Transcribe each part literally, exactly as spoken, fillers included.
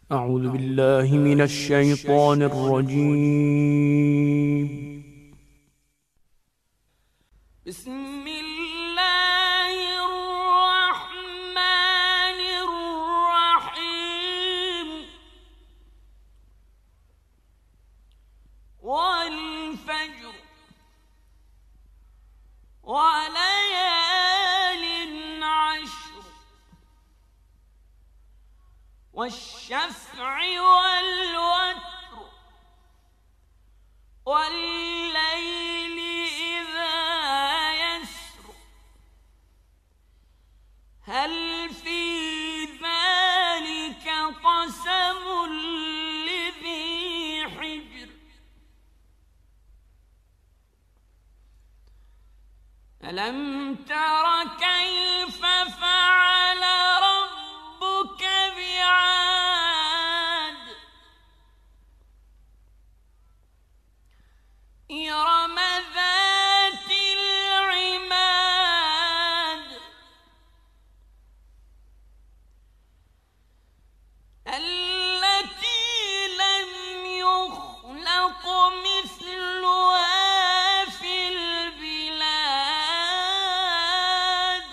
أعوذ بالله من الشيطان الرجيم. بسم الله الرحمن الرحيم. والفجر وليال عشر والشفع والوتر والليل إذا يسر هل في ذلك قسم لذي حجر ألم تر كيف فعل ربك بعاد إرم ذات العماد التي لم يخلق مثلها في البلاد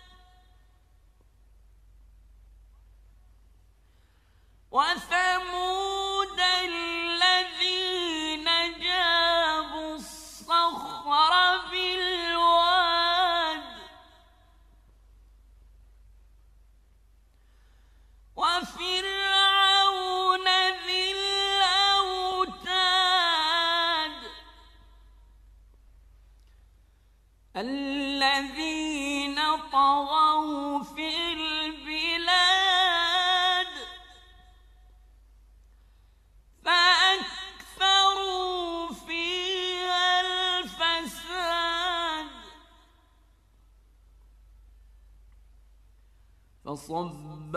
وثمود الذين جابوا الصخر بالواد وفرعون ذي الأوتاد الذين طغوا في البلاد فأكثروا فيها الفساد فصب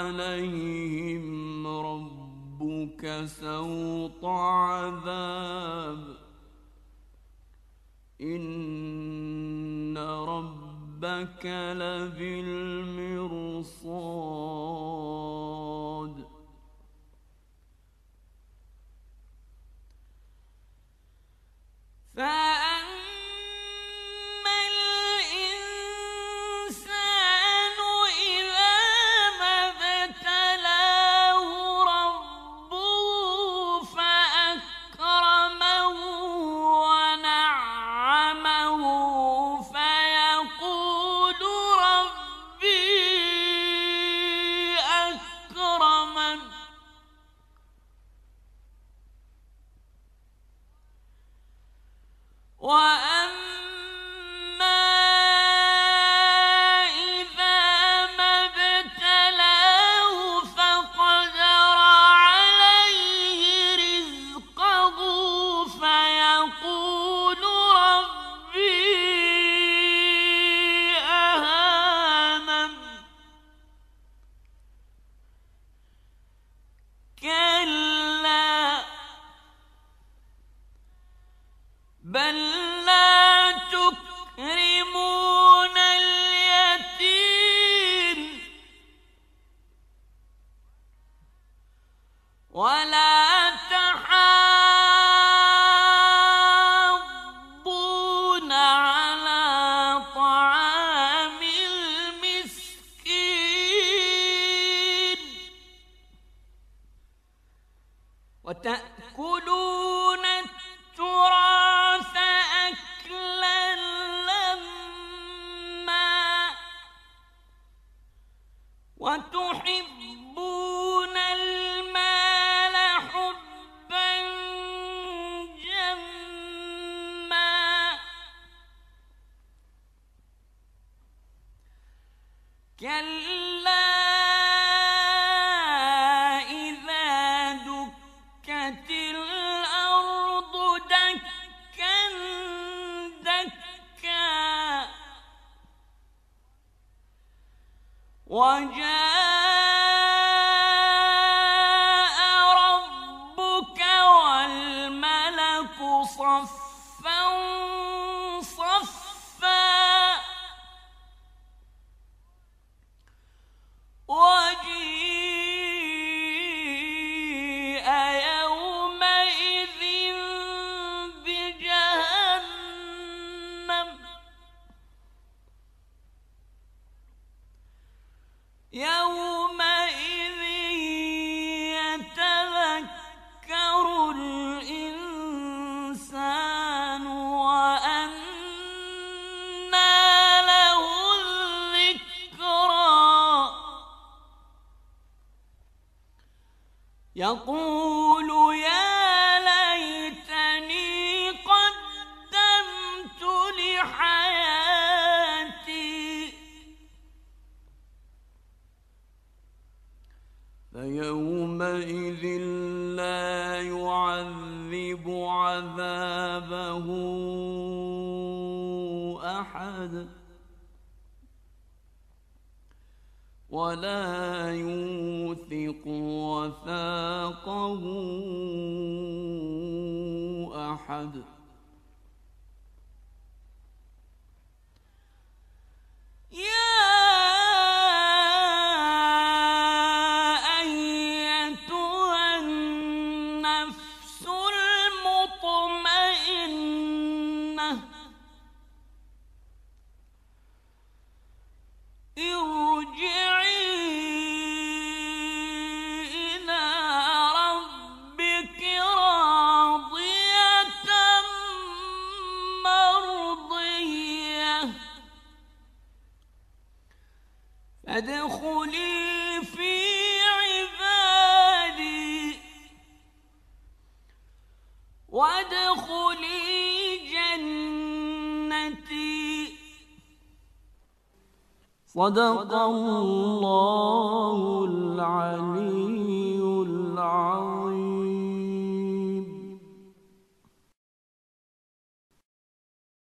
عليهم ربك سوط عذاب إن ربك لبالمرصاد فأما الإنسان إذا ما ابتلاه ربه فأكرمه ونعمه فيقول ربي أكرمن وأما إذا ما ابتلاه فقدر عليه رزقه فيقول ربي أهانن كلا بل لا تكرمون اليتيم ولا تحاضون على طعام المسكين وتأكلون التراث أكلا لما وتحبون المال حبا جما كلا إذا دكت الأرض دكا دكا وجاء ربك والملك صفا صفا وجيء يقول يا ليتني قدمت لحياتي فيومئذ لا يعذب عذابه أحد ولا يوثق وثاقه أحد. فادخلي في عبادي وادخلي جنتي. صدق الله العليم.